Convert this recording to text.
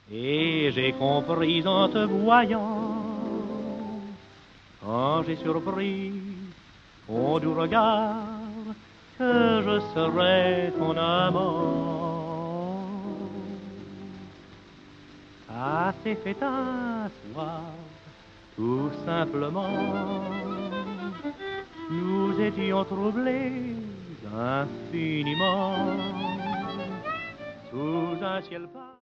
Et j'ai compris en te voyant, quand j'ai surpris ton doux regard, que je serais ton amant. Ça s'est fait un soir, tout simplement. Nous étions troublés infiniment, sous un ciel pâle.